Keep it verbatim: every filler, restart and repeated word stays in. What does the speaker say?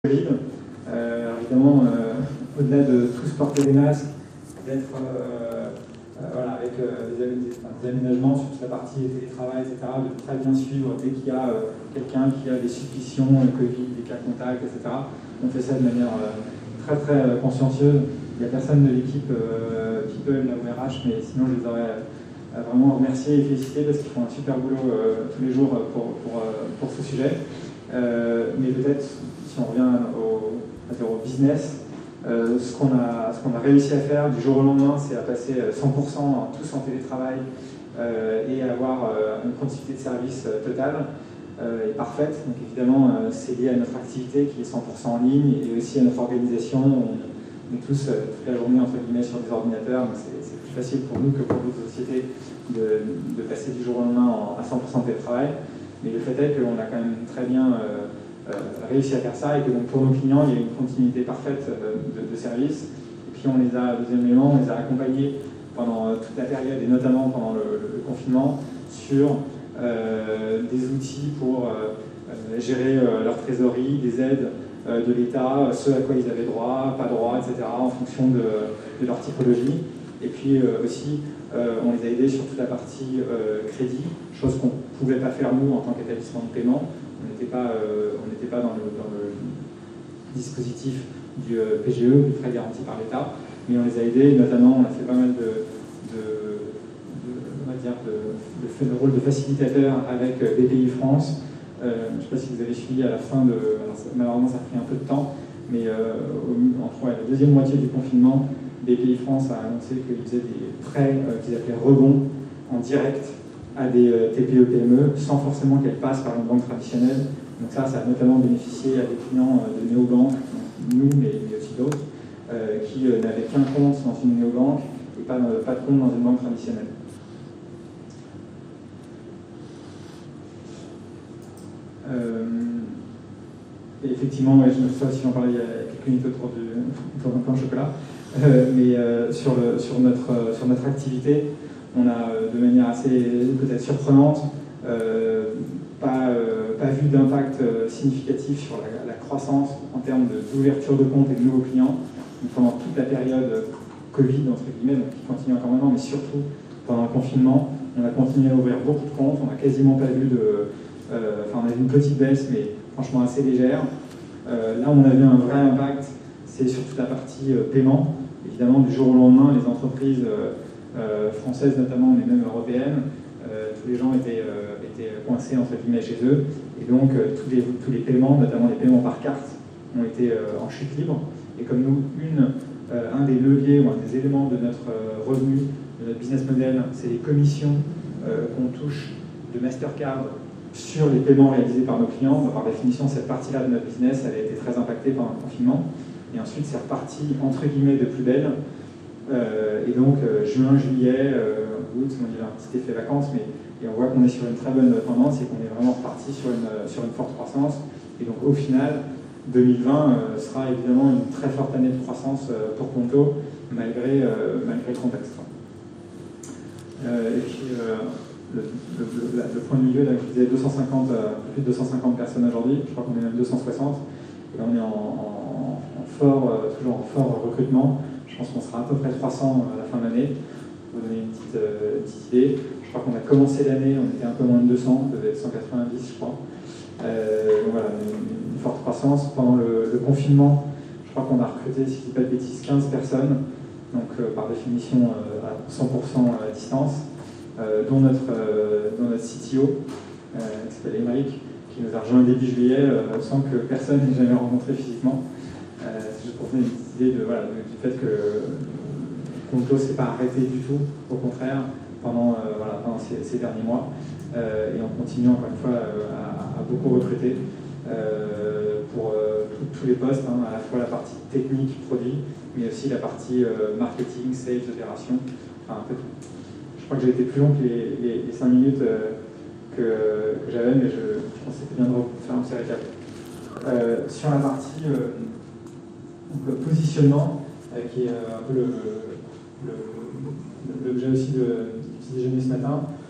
Covid. Euh, alors évidemment, euh, au-delà de tous porter des masques, d'être euh, euh, voilà, avec euh, des, des, des aménagements sur toute la partie télétravail, et cetera, de très bien suivre dès qu'il y a euh, quelqu'un qui a des suspicions, le Covid, des cas contacts, et cetera. On fait ça de manière euh, très très euh, consciencieuse. Il n'y a personne de l'équipe euh, People ou R H, mais sinon je les aurais euh, vraiment remerciés et félicités parce qu'ils font un super boulot euh, tous les jours pour, pour, euh, pour ce sujet. Euh, mais peut-être, si on revient au, au business, euh, ce qu'on a, ce qu'on a réussi à faire du jour au lendemain, c'est à passer cent pour cent tous en télétravail euh, et avoir euh, une continuité de service euh, totale euh, et parfaite. Donc évidemment, euh, c'est lié à notre activité qui est cent pour cent en ligne et aussi à notre organisation. On, on est tous euh, toute la journée entre guillemets sur des ordinateurs, donc c'est, c'est plus facile pour nous que pour d'autres sociétés de, de passer du jour au lendemain en, à cent pour cent télétravail. Mais le fait est qu'on a quand même très bien euh, euh, réussi à faire ça et que donc pour nos clients, il y a une continuité parfaite euh, de, de service. Et puis on les a, deuxième élément, on les a accompagnés pendant euh, toute la période et notamment pendant le, le, le confinement sur euh, des outils pour euh, euh, gérer euh, leur trésorerie, des aides euh, de l'État, ce à quoi ils avaient droit, pas droit, et cetera en fonction de, de leur typologie. Et puis euh, aussi, euh, on les a aidés sur toute la partie euh, crédit, chose qu'on ne pouvait pas faire nous en tant qu'établissement de paiement. On n'était pas, euh, on n'était pas dans, le, dans le dispositif du euh, P G E, du prêt garanti par l'État, mais on les a aidés, notamment on a fait pas mal de, de, de, on va dire de, de, de, de rôle de facilitateur avec B P I France. Euh, je ne sais pas si vous avez suivi à la fin de... Alors ça, malheureusement, ça a pris un peu de temps, mais euh, au, entre ouais, la deuxième moitié du confinement, B P I France a annoncé qu'ils faisaient des prêts euh, qu'ils appelaient rebonds en direct à des euh, T P E P M E sans forcément qu'elles passent par une banque traditionnelle. Donc ça, ça a notamment bénéficié à des clients euh, de néobanques, nous, mais, mais aussi d'autres, euh, qui euh, n'avaient qu'un compte dans une néobanque et pas, euh, pas de compte dans une banque traditionnelle. Euh, et effectivement, ouais, je me souviens si j'en parlais il y a quelques minutes autour du autour d'un pain au chocolat. Euh, mais euh, sur, le, sur, notre, euh, sur notre activité, on a euh, de manière assez peut-être surprenante euh, pas, euh, pas vu d'impact euh, significatif sur la, la croissance en termes d'ouverture de, de compte et de nouveaux clients. Donc, pendant toute la période Covid, entre guillemets, donc qui continue encore maintenant, mais surtout pendant le confinement, on a continué à ouvrir beaucoup de comptes. On n'a quasiment pas vu de... Euh, enfin, on a vu une petite baisse, mais franchement assez légère. Euh, là, on a vu un vrai impact, c'est sur toute la partie euh, paiement. Évidemment, du jour au lendemain, les entreprises euh, euh, françaises notamment, mais même européennes, euh, tous les gens étaient, euh, étaient coincés entre guillemets chez eux. Et donc, euh, tous, les, tous les paiements, notamment les paiements par carte, ont été euh, en chute libre. Et comme nous, une, euh, un des leviers ou un des éléments de notre euh, revenu, de notre business model, c'est les commissions euh, qu'on touche de Mastercard sur les paiements réalisés par nos clients. Donc, par définition, cette partie-là de notre business, elle a été très impactée par le confinement. Et ensuite, c'est reparti, entre guillemets, de plus belle. Euh, et donc, euh, juin, juillet, euh, août, on dit un petit effet vacances, mais et on voit qu'on est sur une très bonne tendance et qu'on est vraiment reparti sur une, sur une forte croissance. Et donc, au final, deux mille vingt euh, sera évidemment une très forte année de croissance euh, pour Conto, malgré, euh, malgré le contexte. Euh, et puis, euh, le, le, le, le point de milieu, là, je disais deux cent cinquante, euh, plus de deux cent cinquante personnes aujourd'hui, je crois qu'on est même deux cent soixante. Et on est en, en, en fort, euh, toujours en fort recrutement. Je pense qu'on sera à peu près trois cents à la fin de l'année. Pour vous donner une petite, euh, petite idée. Je crois qu'on a commencé l'année, on était un peu moins de deux cents, on devait être cent quatre-vingt-dix, je crois. Euh, donc voilà, une, une forte croissance. Pendant le, le confinement, je crois qu'on a recruté, si je ne dis pas de bêtises, quinze personnes, donc euh, par définition euh, à cent pour cent à distance, euh, dont, notre, euh, dont notre C T O, euh, qui s'appelle Émeric, qui nous a rejoint début juillet euh, sans que personne n'ait jamais rencontré physiquement. Euh, c'est juste pour vous donner une petite idée de, voilà, du fait que Conto ne s'est pas arrêté du tout, au contraire, pendant, euh, voilà, pendant ces, ces derniers mois. Euh, et on continue encore une fois euh, à, à beaucoup recruter euh, pour euh, tous les postes, hein, à la fois la partie technique, produit, mais aussi la partie euh, marketing, sales, opération, enfin un peu tout. Je crois que j'ai été plus long que les, les, les cinq minutes euh, que, que j'avais, mais je, je pense que c'était bien de faire un petit récap. Euh, sur la partie euh, donc, le positionnement, euh, qui est euh, un peu le, le, l'objet aussi de, du petit déjeuner ce matin,